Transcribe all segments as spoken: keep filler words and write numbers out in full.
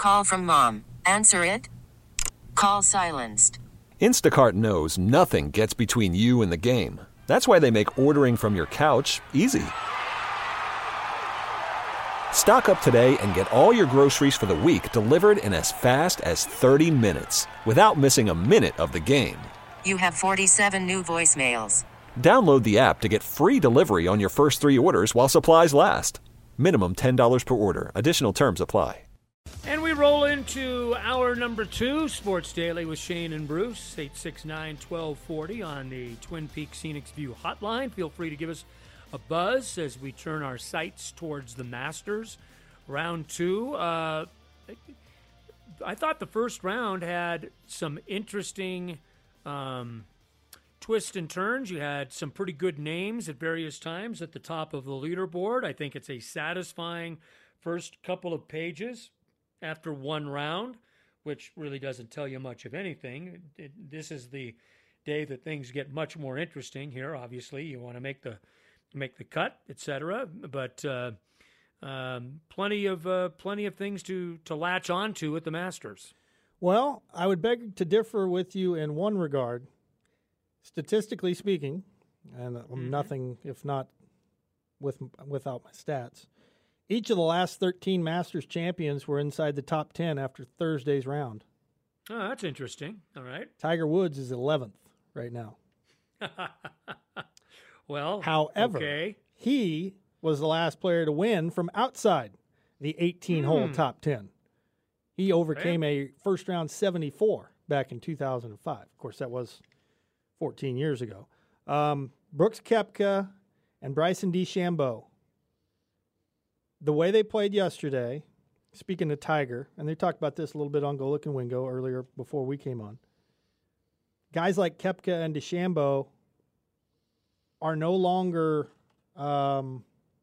Call from mom. Answer it. Call silenced. Instacart knows nothing gets between you and the game. That's why they make ordering from your couch easy. Stock up today and get all your groceries for the week delivered in as fast as thirty minutes without missing a minute of the game. You have forty-seven new voicemails. Download the app to get free delivery on your first three orders while supplies last. Minimum ten dollars per order. Additional terms apply. And we roll into hour number two, Sports Daily with Shane and Bruce, eight six nine, one two four zero on the Twin Peaks Scenic View hotline. Feel free to give us a buzz as we turn our sights towards the Masters. Round two. Uh, I thought the first round had some interesting um, twists and turns. You had some pretty good names at various times at the top of the leaderboard. I think it's a satisfying first couple of pages after one round, which really doesn't tell you much of anything. It, this is the day that things get much more interesting here. Obviously, you want to make the make the cut, et cetera. But uh, um, plenty of uh, plenty of things to to latch onto at the Masters. Well, I would beg to differ with you in one regard. Statistically speaking, and mm-hmm. nothing if not with without my stats. Each of the last thirteen Masters champions were inside the top ten after Thursday's round. Oh, that's interesting. All right. Tiger Woods is eleventh right now. Well, however, okay. he was the last player to win from outside the eighteen-hole hmm. top ten. He overcame okay. a first-round seventy-four back in two thousand five. Of course, that was fourteen years ago. Um, Brooks Koepka and Bryson DeChambeau. The way they played yesterday, speaking of Tiger, and they talked about this a little bit on Golic and Wingo earlier before we came on, guys like Koepka and DeChambeau are no longer, um,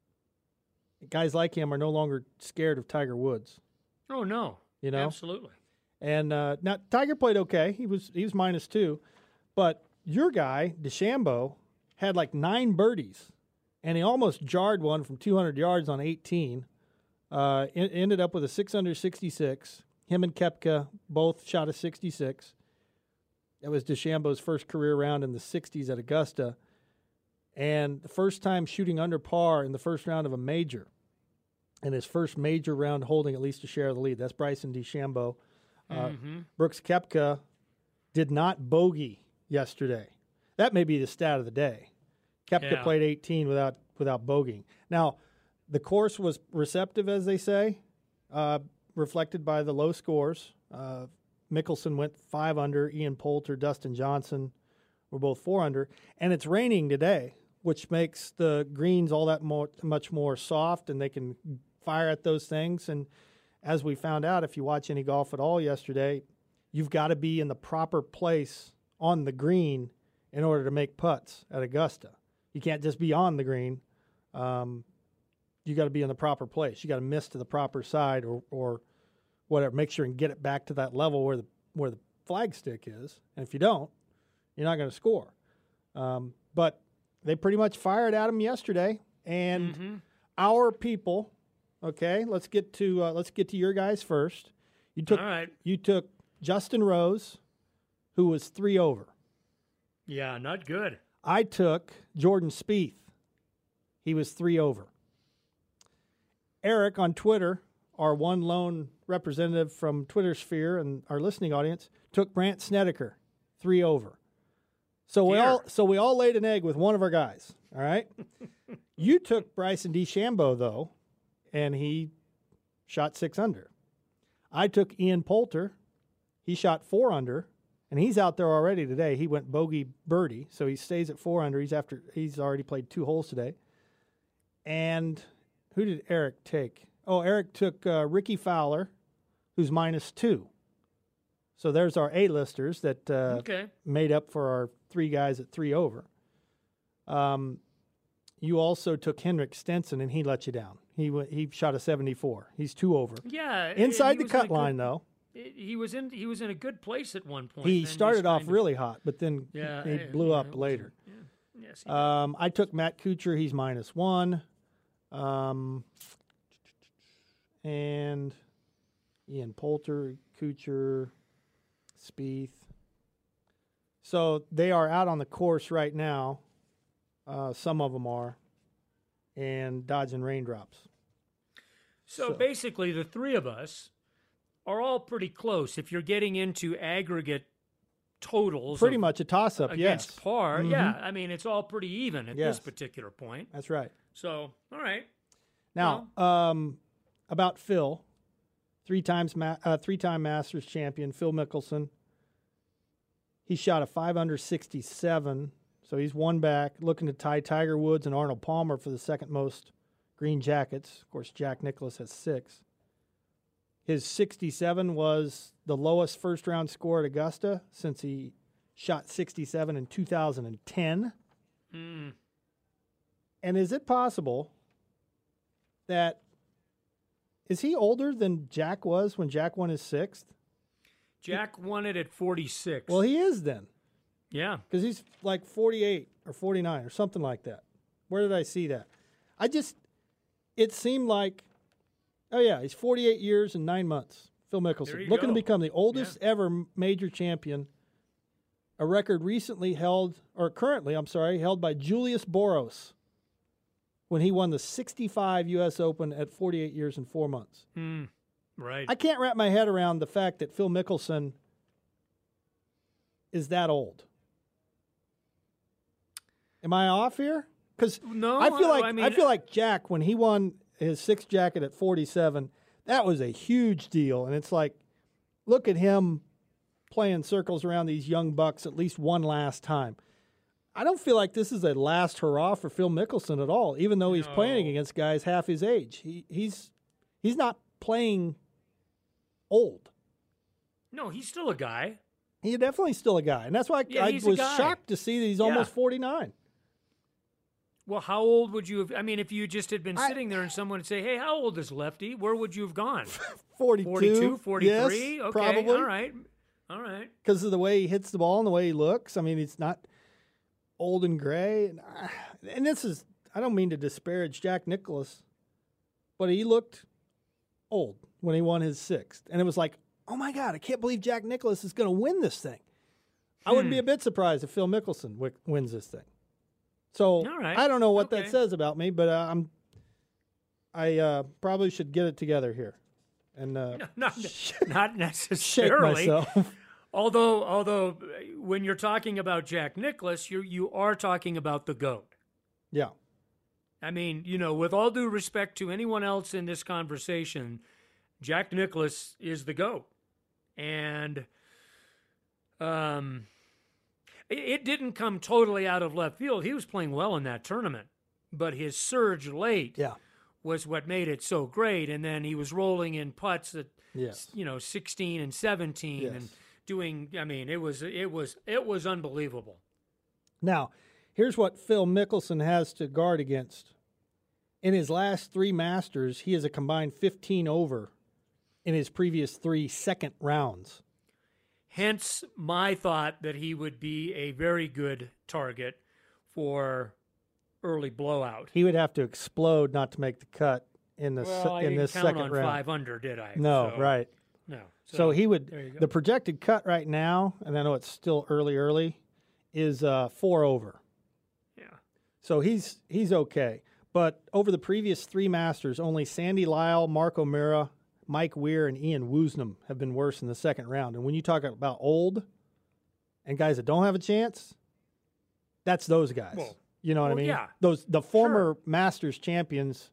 guys like him are no longer scared of Tiger Woods. Oh, no. You know? Absolutely. And uh, now Tiger played okay. He was he was minus two. But your guy, DeChambeau, had like nine birdies. And he almost jarred one from two hundred yards on eighteen. Uh, it ended up with a six under sixty-six. Him and Koepka both shot a sixty-six. That was DeChambeau's first career round in the sixties at Augusta. And the first time shooting under par in the first round of a major. And his first major round holding at least a share of the lead. That's Bryson DeChambeau. Uh, mm-hmm. Brooks Koepka did not bogey yesterday. That may be the stat of the day. Koepka yeah. played eighteen without without bogeying. Now, the course was receptive, as they say, uh, reflected by the low scores. Uh, Mickelson went five under. Ian Poulter, Dustin Johnson were both four under. And it's raining today, which makes the greens all that more, much more soft, and they can fire at those things. And as we found out, if you watch any golf at all yesterday, you've got to be in the proper place on the green in order to make putts at Augusta. You can't just be on the green. Um, you got to be in the proper place. You got to miss to the proper side or, or whatever. Make sure and get it back to that level where the where the flag stick is. And if you don't, you're not going to score. Um, but they pretty much fired at him yesterday. And mm-hmm. our people, okay, let's get to uh, let's get to your guys first. You took All right. you took Justin Rose, who was three over. Yeah, not good. I took Jordan Spieth. He was three over. Eric on Twitter, our one lone representative from Twitter sphere and our listening audience, took Brandt Snedeker, three over. So we Dear. all so we all laid an egg with one of our guys. All right. You took Bryson DeChambeau though, and he shot six under. I took Ian Poulter. He shot four under. And he's out there already today. He went bogey birdie, so he stays at four under. He's after he's already played two holes today. And who did Eric take? Oh, Eric took uh, Ricky Fowler, who's minus two. So there's our A-listers that uh, okay. made up for our three guys at three over. Um, you also took Henrik Stenson, and he let you down. He w- he shot a seventy-four. He's two over. Yeah, inside the cut good, line though. He was in he was in a good place at one point. He started off really hot, but then yeah, he, he blew yeah, up later. Yeah. Yes, um, I took Matt Kuchar. He's minus one. Um, and Ian Poulter, Kuchar, Spieth. So they are out on the course right now. Uh, some of them are. And dodging raindrops. So, So- basically, the three of us are all pretty close. If you're getting into aggregate totals, Pretty of- much a toss-up, against yes. par, Mhm. yeah. I mean, it's all pretty even at Yes. this particular point. That's right. So, all right. Now, um, about Phil, three times ma- uh, three-time Masters champion, Phil Mickelson. He shot a five under sixty-seven, so he's one back, looking to tie Tiger Woods and Arnold Palmer for the second most green jackets. Of course, Jack Nicklaus has six. His sixty-seven was the lowest first-round score at Augusta since he shot sixty-seven in two thousand ten. Mm. And is it possible that is he older than Jack was when Jack won his sixth? Jack won it at forty-six. Well, he is then, yeah. because he's like forty-eight or forty-nine or something like that. Where did I see that? I just, it seemed like, oh yeah, he's forty-eight years and nine months. Phil There Mickelson, you looking to go. become the oldest ever major champion. A record recently held, or currently, I'm sorry, held by Julius Boros when he won the sixty-five U S Open at forty-eight years and four months. Mm. Right. I can't wrap my head around the fact that Phil Mickelson is that old. Am I off here? Because No, I feel like I I, mean- feel like Jack, when he won his sixth jacket at forty-seven, that was a huge deal. And it's like, look at him playing circles around these young bucks at least one last time. I don't feel like this is a last hurrah for Phil Mickelson at all, even though he's playing No. against guys half his age. He he's he's not playing old. no, he's still a guy. He's definitely still a guy, and that's why Yeah, I, he's I a was guy. shocked to see that he's Yeah. almost forty-nine. Well, how old would you have? I mean, if you just had been I- sitting there and someone would say, hey, how old is Lefty? Where would you have gone? forty-two, forty-two, forty-three? yes, Okay, probably. all right. All right. Because of the way he hits the ball and the way he looks. I mean, he's not old and gray. And, I- and this is, I don't mean to disparage Jack Nicklaus, but he looked old when he won his sixth. And it was like, oh my God, I can't believe Jack Nicklaus is going to win this thing. I wouldn't be a bit surprised if Phil Mickelson w- wins this thing. So All right. I don't know what Okay. that says about me, but uh, I'm, I uh, probably should get it together here and uh, Not, not shake necessarily. myself. Although, although, uh, when you're talking about Jack Nicklaus, you you are talking about the GOAT. Yeah. I mean, you know, with all due respect to anyone else in this conversation, Jack Nicklaus is the GOAT. And um, it, it didn't come totally out of left field. He was playing well in that tournament, but his surge late Yeah. was what made it so great. And then he was rolling in putts at, Yes. you know, sixteen and seventeen Yes. and doing, I mean, it was, it was, it was unbelievable. Now, here's what Phil Mickelson has to guard against. In his last three Masters, he is a combined fifteen over in his previous three second rounds. Hence my thought that he would be a very good target for early blowout. He would have to explode not to make the cut in the Well, I in didn't this count second on round. five under, did I? No, So, right. No. So, he would there you go. the projected cut right now, and I know it's still early, early, is uh, four over. Yeah. So he's he's okay. But over the previous three Masters, only Sandy Lyle, Mark O'Meara, Mike Weir, and Ian Woosnam have been worse in the second round. And when you talk about old and guys that don't have a chance, that's those guys. Well, you know what I well, mean? yeah. Those the former Masters champions,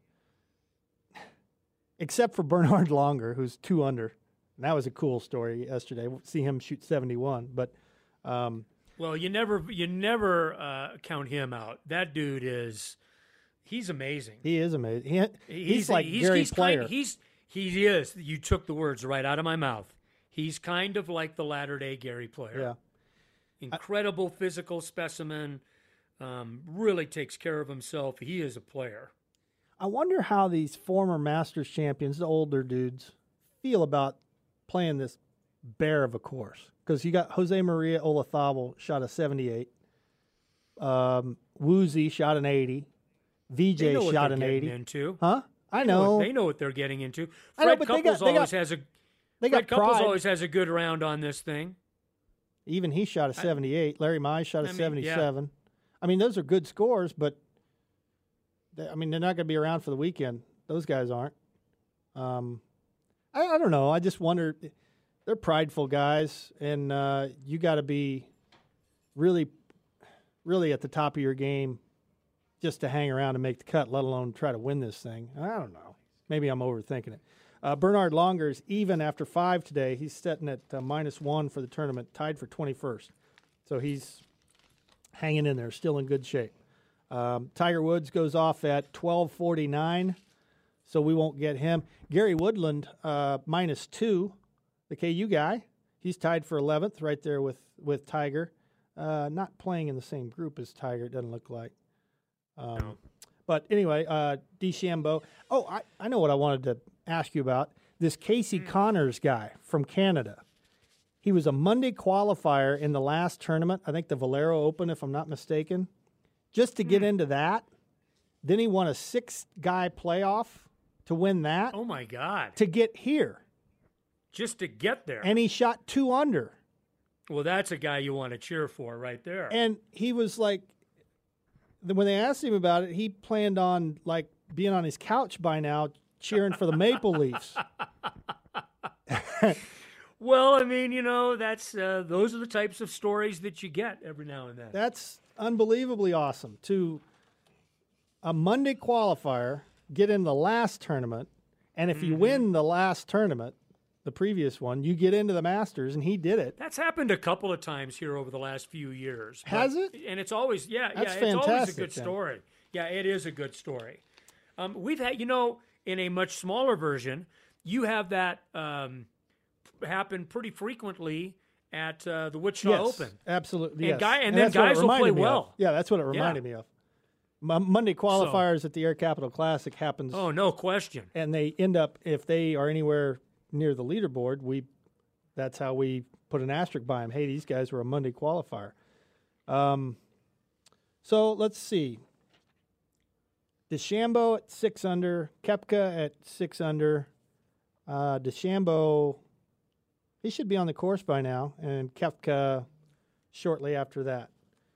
except for Bernhard Longer, who's two under. And that was a cool story yesterday. See him shoot seventy-one, but. Um, Well, you never you never uh, count him out. That dude is he's amazing. He is amazing. He, he's, like he's, Gary he's Player. Kind, he's he is. You took the words right out of my mouth. He's kind of like the latter day Gary Player. yeah. Incredible physical specimen. Um, really takes care of himself. He is a player. I wonder how these former Masters champions, the older dudes, feel about playing this bear of a course. Because you got Jose Maria Olazabal shot a seventy-eight. Um, Woozy shot an eighty. They V J know what shot they're an getting eighty. Into. Huh? I They know know. what- They know what they're getting into. I know, Fred but they Couples got- they got- always has a They Fred got Couples pride. always has a good round on this thing. Even he shot a seventy-eight. Larry Mize shot a I mean, seventy-seven. yeah. I mean, those are good scores, but they, I mean, they're not going to be around for the weekend. Those guys aren't. Um, I, I don't know. I just wonder. They're prideful guys, and uh, you got to be really, really at the top of your game just to hang around and make the cut, let alone try to win this thing. I don't know. Maybe I'm overthinking it. Uh, Bernard Longer's even after five today. He's sitting at uh, minus one for the tournament, tied for twenty-first. So he's hanging in there, still in good shape. Um, Tiger Woods goes off at twelve forty-nine, so we won't get him. Gary Woodland, uh, minus two, the K U guy. He's tied for eleventh, right there with, with Tiger. Uh, not playing in the same group as Tiger, it doesn't look like. Um, No. But anyway, uh, DeChambeau. Oh, I, I know what I wanted to ask you about. This Casey Connors guy from Canada. He was a Monday qualifier in the last tournament, I think the Valero Open, if I'm not mistaken. Just to get into that, then he won a six-guy playoff to win that Oh, my God. to get here. Just to get there. And he shot two under. well, that's a guy you want to cheer for right there. And he was like, when they asked him about it, he planned on like being on his couch by now cheering for the Maple Leafs. Well, I mean, you know, that's uh, those are the types of stories that you get every now and then. That's unbelievably awesome. To a Monday qualifier, get in the last tournament, and if you Mm-hmm. win the last tournament, the previous one, you get into the Masters, and he did it. That's happened a couple of times here over the last few years. but- Has it? And it's always, yeah, That's yeah, it's always a fantastic, good then. story. Yeah, it is a good story. Um, we've had, you know, in a much smaller version, you have that um, happen pretty frequently at uh, the Wichita Yes, Open. absolutely. And yes. guy- and then that's what it guys will reminded play me of. well. Yeah, that's what it reminded me of. Mon- Monday qualifiers at the Air Capital Classic happens, Oh, no question. and they end up, if they are anywhere near the leaderboard, we that's how we put an asterisk by them. Hey, these guys were a Monday qualifier. Um, so let's see. DeChambeau at six under, Koepka at six under. Uh, DeChambeau, he should be on the course by now, and Koepka shortly after that.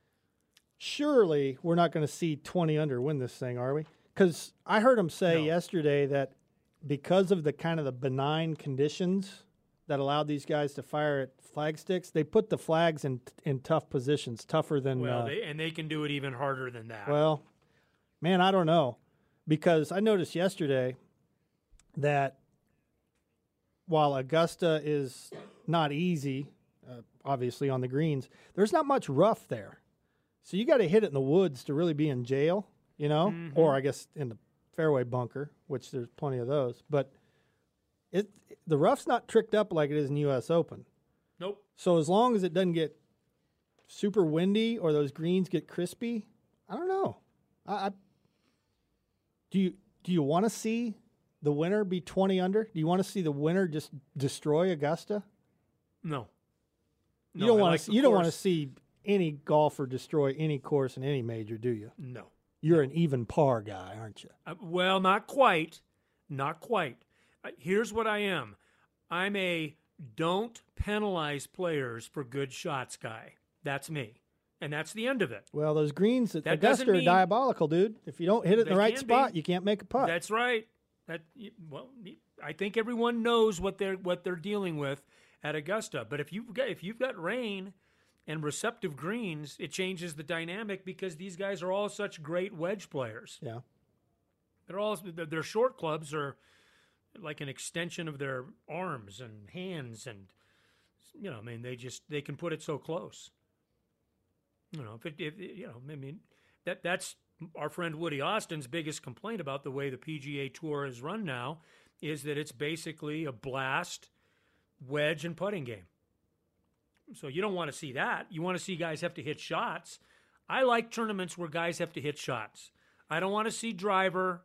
Surely we're not going to see twenty under win this thing, are we? Because I heard him say No. yesterday that because of the kind of the benign conditions that allowed these guys to fire at flag sticks, they put the flags in in tough positions, tougher than. Well, uh, they, and they can do it even harder than that. well, man, I don't know, because I noticed yesterday that while Augusta is not easy, uh, obviously on the greens, there's not much rough there. So you got to hit it in the woods to really be in jail, you know, Mm-hmm. or I guess in the fairway bunker, which there's plenty of those. But it the rough's not tricked up like it is in U S Open. Nope. So as long as it doesn't get super windy or those greens get crispy, I don't know. I, I do you do you want to see the winner be twenty under? Do you want to see the winner just destroy Augusta? No. You No, don't I want like to. the You don't want to course. see any golfer destroy any course in any major, do you? No. You're an even par guy, aren't you? Uh, well, not quite. Not quite. Uh, here's what I am. I'm a don't penalize players for good shots guy. That's me. And that's the end of it. Well, those greens at That Augusta doesn't are mean- diabolical, dude. If you don't hit it in They the right can spot, be. you can't make a putt. That's right. That well, I think everyone knows what they're what they're dealing with at Augusta. But if you've got if you've got rain and receptive greens, it changes the dynamic because these guys are all such great wedge players. yeah. They're all their their short clubs are like an extension of their arms and hands, and you know, I mean, they just they can put it so close. You know, if it, if you know, I mean, that that's our friend Woody Austin's biggest complaint about the way the P G A Tour is run now is that it's basically a blast wedge and putting game. So you don't want to see that. You want to see guys have to hit shots. I like tournaments where guys have to hit shots. I don't want to see driver,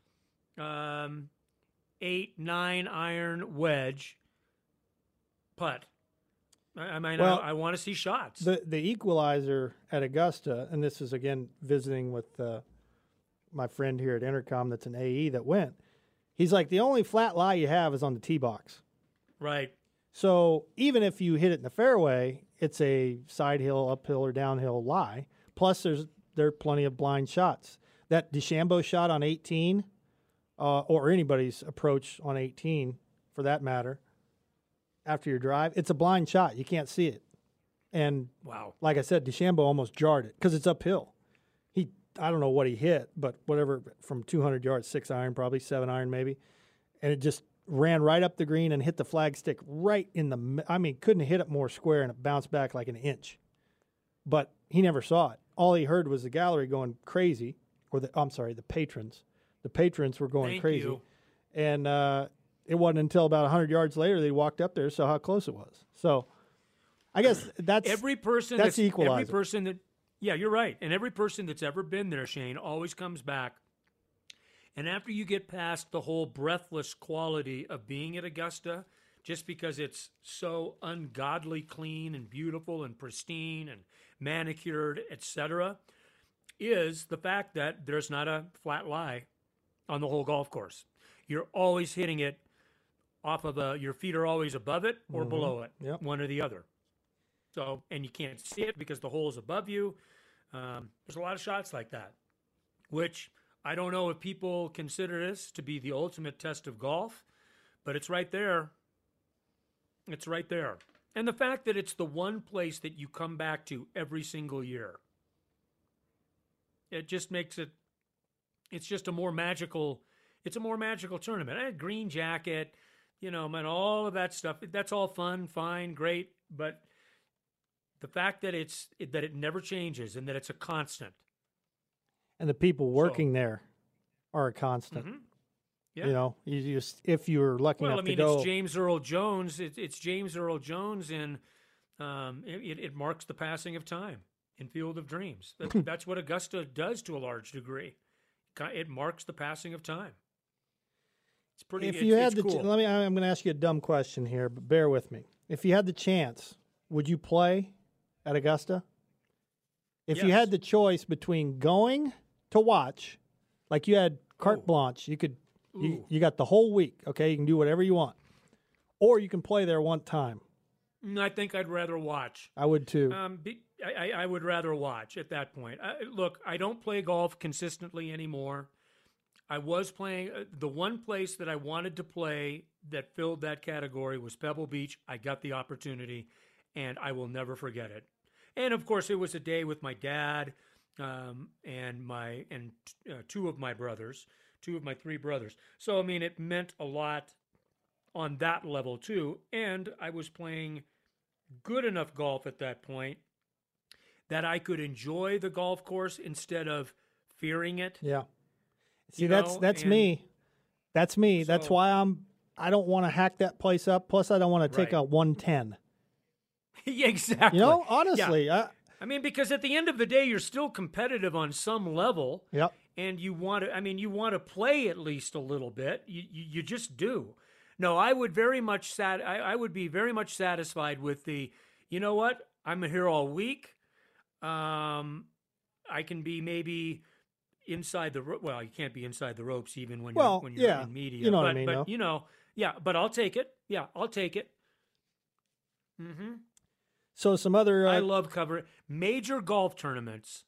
um, eight, nine iron wedge, putt. I, I mean, Well, I, I want to see shots. The the equalizer at Augusta, and this is again visiting with uh, my friend here at Intercom that's an A E that went. He's like, the only flat lie you have is on the tee box. Right. So even if you hit it in the fairway, it's a side hill, uphill, or downhill lie. Plus, there's there are plenty of blind shots. That DeChambeau shot on eighteen, uh, or anybody's approach on eighteen, for that matter, after your drive, it's a blind shot. You can't see it. And wow, like I said, DeChambeau almost jarred it because it's uphill. He, I don't know what he hit, but whatever, from two hundred yards, six iron, probably seven iron, maybe, and it just ran right up the green and hit the flag stick right in the. I mean, couldn't hit it more square, and it bounced back like an inch. But he never saw it. All he heard was the gallery going crazy, or the I'm sorry, the patrons. The patrons were going Thank crazy, you. and uh, it wasn't until about one hundred yards later they walked up there, saw how close it was. So, I guess that's every person. That's That's, the equalizer. Every person that, yeah, you're right. And every person that's ever been there, Shane, always comes back. And after you get past the whole breathless quality of being at Augusta, just because it's so ungodly clean and beautiful and pristine and manicured, et cetera, is the fact that there's not a flat lie on the whole golf course. You're always hitting it off of a, your feet are always above it or Mhm. below it, Yep. one or the other. So, and you can't see it because the hole is above you. Um, there's a lot of shots like that, which I don't know if people consider this to be the ultimate test of golf, but it's right there. It's right there. And the fact that it's the one place that you come back to every single year, it just makes it, it's just a more magical, it's a more magical tournament. A green jacket, you know, man, all of that stuff, that's all fun, fine, great, but the fact that it's, that it never changes and that it's a constant. and the people working there are a constant. Mhm. Yeah. You know, you just if you're lucky Well, I enough mean, to go. it's James Earl Jones. It, it's James Earl Jones, and um, it, it marks the passing of time in Field of Dreams. That, that's what Augusta does to a large degree. It marks the passing of time. It's pretty. If it's, you had it's the, cool. ch- let me. I'm going to ask you a dumb question here, but bear with me. If you had the chance, would you play at Augusta? If you Yes. had the choice between going to watch, like you had carte Ooh. blanche, you could, you, Ooh. you got the whole week. Okay, you can do whatever you want, or you can play there one time. Mm, I think I'd rather watch. I would too. Um, be, I, I I would rather watch at that point. I, look, I don't play golf consistently anymore. I was playing uh, the one place that I wanted to play that filled that category was Pebble Beach. I got the opportunity, and I will never forget it. And of course, it was a day with my dad um, and my and uh, two of my brothers, two of my three brothers. So I mean, it meant a lot on that level too. And I was playing good enough golf at that point that I could enjoy the golf course instead of fearing it. yeah. See, you that's know, that's and- me. That's me. that's So- why I'm. I don't want to hack that place up. Plus, I don't want to take Right. a one ten. Yeah, exactly. You know, Yeah. honestly, I, I mean, because at the end of the day, you're still competitive on some level, yep. and you want to. I mean, you want to play at least a little bit. You you, you just do. No, I would very much sat. I, I would be very much satisfied with the. You know what? I'm here all week. Um, I can be maybe inside the ro- well. You can't be inside the ropes even when Well, you're when you're yeah, in media. you know but, what I mean, But though. you know, yeah. But I'll take it. Yeah, I'll take it. Mm-hmm. So some other. Uh, I love covering major golf tournaments.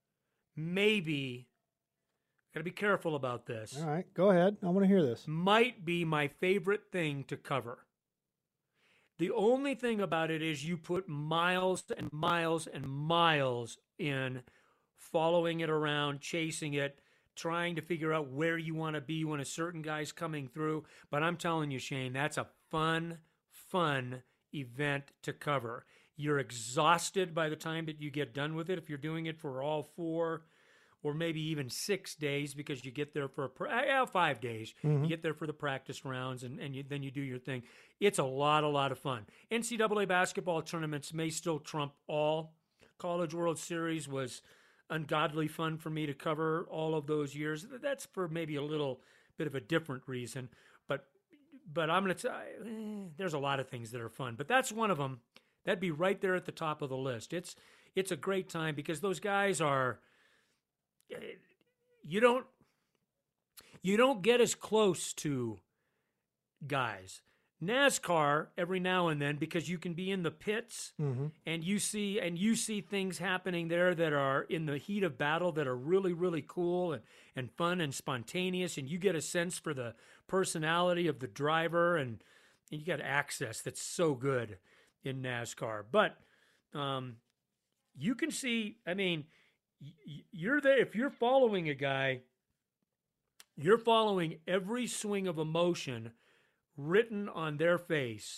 Maybe, got to be careful about this. all right, go ahead. I want to hear this. Might be my favorite thing to cover. The only thing about it is you put miles and miles and miles in following it around, chasing it, trying to figure out where you want to be when a certain guy's coming through. But I'm telling you, Shane, that's a fun, fun event to cover. You're exhausted by the time that you get done with it if you're doing it for all four or maybe even six days because you get there for a pra- uh, five days. You get there for the practice rounds and, and you, then you do your thing. It's a lot, a lot of fun. N C double A basketball tournaments may still trump all. College World Series was ungodly fun for me to cover all of those years. That's for maybe a little bit of a different reason. But but I'm going to tell you, there's a lot of things that are fun. But that's one of them. That'd be right there at the top of the list. It's it's a great time because those guys are you don't you don't get as close to guys NASCAR every now and then, because you can be in the pits Mm-hmm. and you see and you see things happening there that are in the heat of battle that are really, really cool and, and fun and spontaneous, and you get a sense for the personality of the driver, and, and you got access that's so good in NASCAR. But um, you can see, I mean, y- you're there. If you're following a guy, you're following every swing of emotion written on their face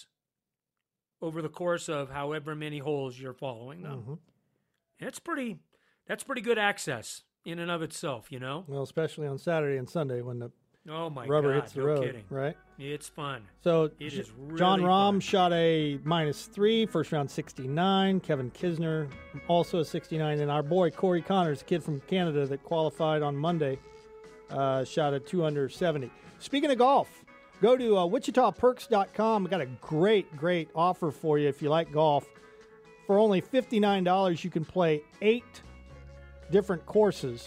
over the course of however many holes you're following them. Mm-hmm. That's pretty that's pretty good access in and of itself, you know? Well, especially on Saturday and Sunday when the Oh my rubber God, hits the no road, kidding. right? It's fun. So It J- is really John Rahm fun. shot a minus three, first round sixty-nine. Kevin Kisner also a sixty-nine. And our boy Corey Connors, a kid from Canada that qualified on Monday, uh, shot a two under seventy. Speaking of golf, go to uh, Wichita Perks dot com. We got a great, great offer for you if you like golf. For only fifty-nine dollars, you can play eight different courses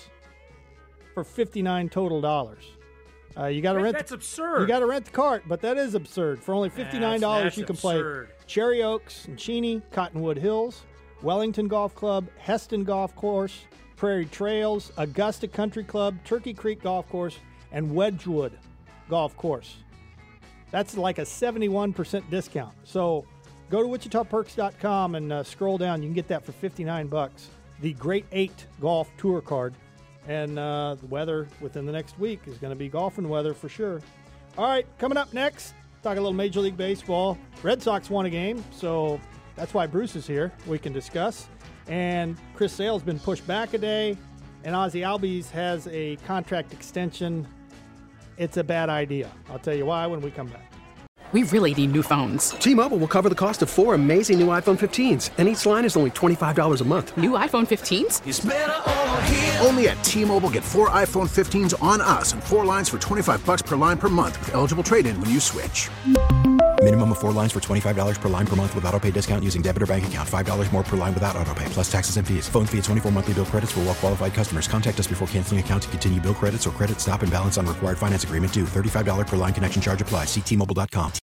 for fifty-nine total dollars. Uh, you got to That- rent. that's the, absurd. You got to rent the cart, but that is absurd. For only fifty-nine dollars, That's- you can that's play absurd. Cherry Oaks and Cheney, Cottonwood Hills, Wellington Golf Club, Heston Golf Course, Prairie Trails, Augusta Country Club, Turkey Creek Golf Course, and Wedgwood Golf Course. That's like a seventy-one percent discount. So go to Wichita Perks dot com and uh, scroll down. You can get that for fifty-nine bucks. The Great Eight Golf Tour Card. And uh, the weather within the next week is going to be golfing weather for sure. All right, coming up next, talk a little Major League Baseball. Red Sox won a game, so that's why Bruce is here. We can discuss. And Chris Sale's been pushed back a day, and Ozzy Albies has a contract extension. It's a bad idea. I'll tell you why when we come back. We really need new phones. T-Mobile will cover the cost of four amazing new iPhone fifteens, and each line is only twenty-five dollars a month. New iPhone fifteens? It's better over here. Only at T-Mobile, get four iPhone fifteens on us and four lines for twenty-five bucks per line per month with eligible trade-in when you switch. Minimum of four lines for twenty-five dollars per line per month with autopay discount using debit or bank account. five dollars more per line without autopay, plus taxes and fees. Phone fee at twenty-four monthly bill credits for well-qualified customers. Contact us before canceling account to continue bill credits or credit stop and balance on required finance agreement due. thirty-five dollars per line connection charge applies. See T Mobile dot com.